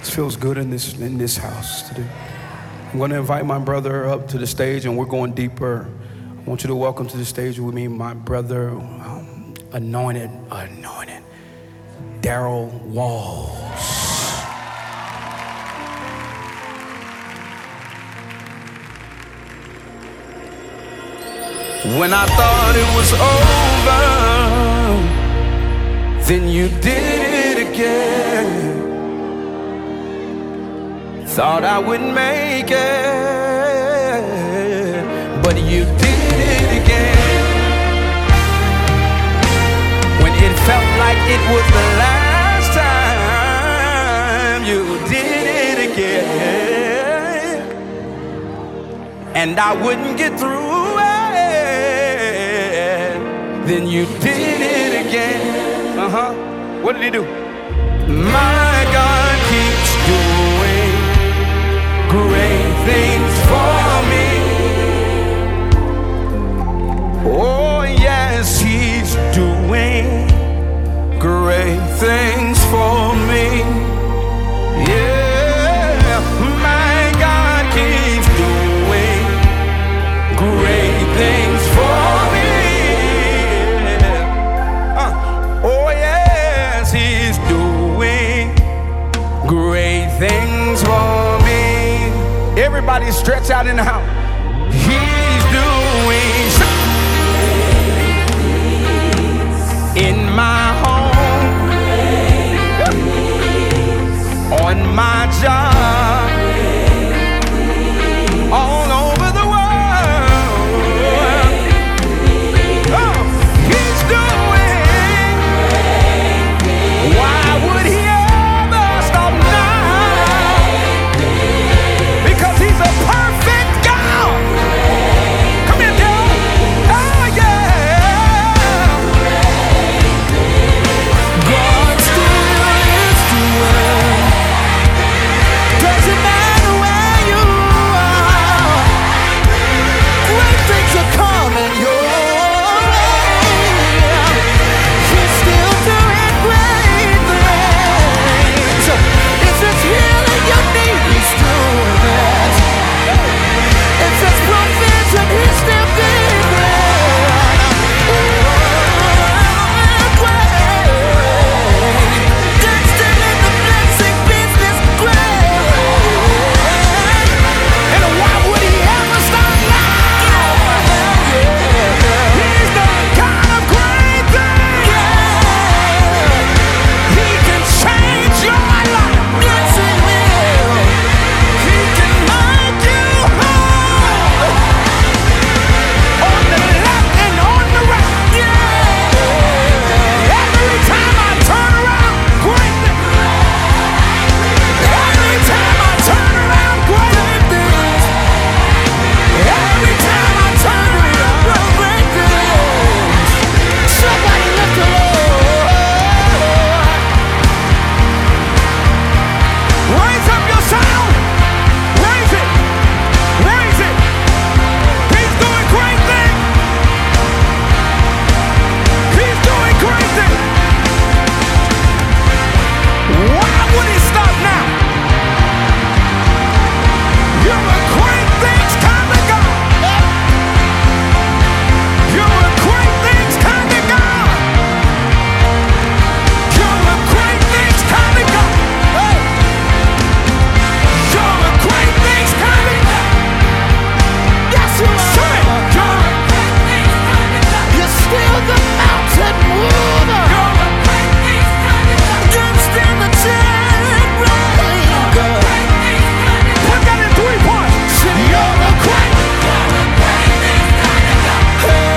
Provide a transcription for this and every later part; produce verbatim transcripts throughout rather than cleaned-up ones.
Feels good in this in this house today. I'm going to invite my brother up to the stage, and we're going deeper. I want you to welcome to the stage with me my brother, um, anointed, anointed, Daryl Walls. When I thought it was over, then you did it again. Thought I wouldn't make it, but you did it again. When it felt like it was the last time, you did it again. And I wouldn't get through it, then you did it again. Uh-huh. What did he do? My God keeps doing great things for me. Oh yes, he's doing great things for me. Yeah, my God keeps doing great things for me. Uh, oh yes, he's doing great things for me. Everybody stretch out in the house. He's doing in my home, on my job, all over the world. Oh, he's doing. Why would he ever stop now? Because he's a perfect God. Come here, Dale. Oh, yeah. God still is doing. Doesn't matter where you are. Great things are coming your way. He's still doing great things. If it's healing you need, he's doing it. If it's provision, he's still giving. Great. God's still in the blessing business. Great. And why would he ever stop now? He's the God of great things. He can change your life. Yes, he will. He can make you whole. On the left and on the right. Yeah. Every time I turn around, great things. Every time I turn around, great things. Every time I turn around, great things. Somebody lift the Lord. Raise up your sound. Raise it. Raise it. He's doing great things. He's doing great things. Why would he stop now? You're a great things kind of God. You're a great things kind of God. You're a great things kind of God. Hey. You're a great things kind of God. Yes, you are. Say it. You're a great things kind of God. You're still the mountain mover. You're a great things kind of God. You're still the chain breaker. Put that in three parts. Say, you're a great. You're a great things kind of God.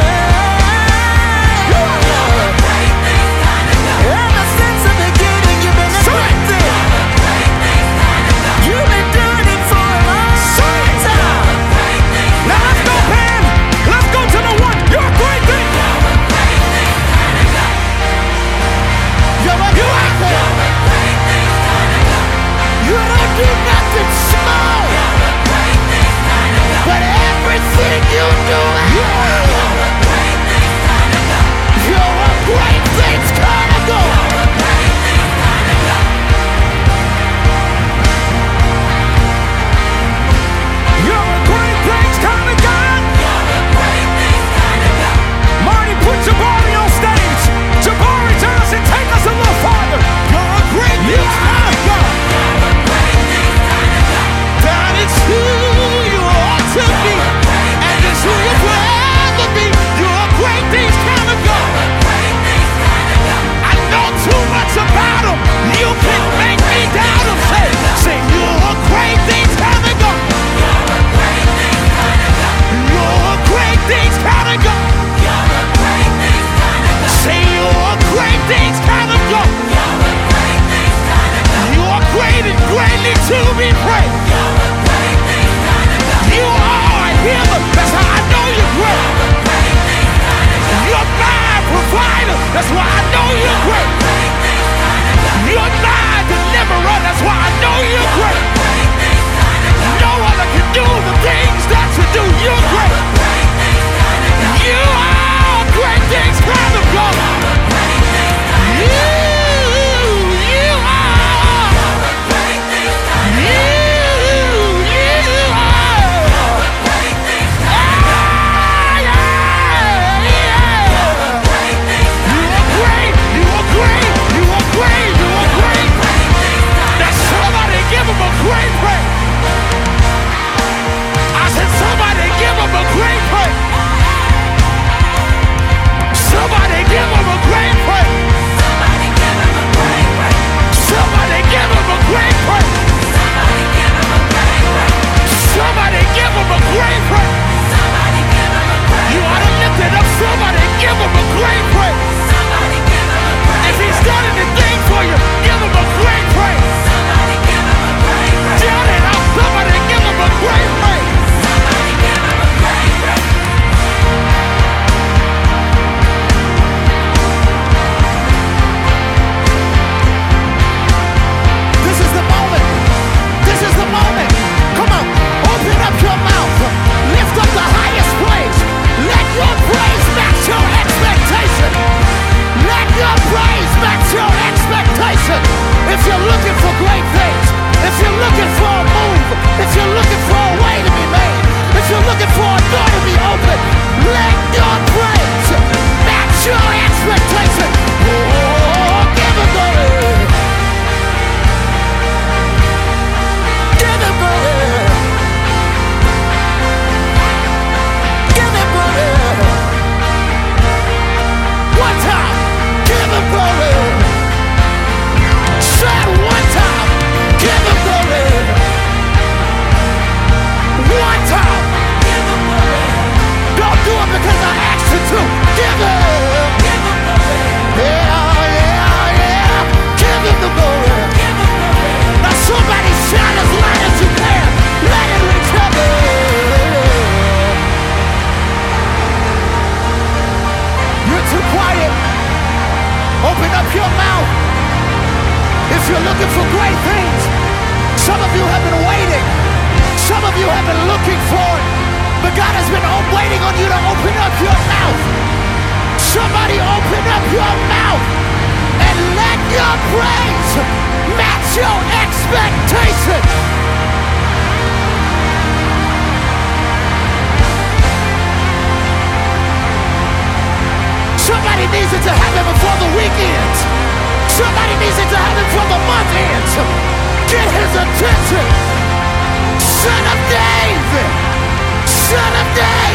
Hey. You're a great things kind of God. Ever since the beginning, you've been a great thing. You've been doing it for a long time. Now let's go, Pam. Let's go to the one. You're a great thing. You're a great thing. You don't do nothing small. But everything you do, you're a great things kind of God. That's why I know you're great. You're my deliverer. That's why I know you're great. No other can do the things that you do. You're great. You are great things kind of God. You, you are. You, you are. Ah, yeah, yeah. You are great. You are great. You are great. You are great. Now somebody give him a great praise. I said somebody give him a great praise. Somebody give him a great praise. Somebody give him a great praise. Somebody give him a great praise. You ought to lift it up. Somebody give him a great praise. If he's done anything for you, give him a great praise. Shout it out. Somebody give him a great praise. This is the moment. This is the moment. Come on, open up your mouth. Lift up the highest praise. Let your praise match your expectation. Let your praise match your expectation. If you're looking for great things, if you're looking for a move, if you're looking for a way to be made, if you're looking for a door to be open, let your praise match your expectation. Oh, give it glory. Give it glory. Give it glory. One time. Give him glory. Say it one time. Give him glory. One time. Give him glory. Don't do it because I asked you to. Give him. Give him glory. Yeah, yeah, yeah. Give him the glory. Give him glory. Now somebody shout as loud as you can. Let it reach heaven. You're too quiet. Open up your mouth. If you're looking for great things, some of you have been waiting. Some of you have been looking for it. But God has been waiting on you to open up your mouth. Somebody open up your mouth and let your praise match your expectation. Somebody needs it to happen before the week ends. Somebody needs it to happen before the month ends. Get his attention. Son of David. Son of David.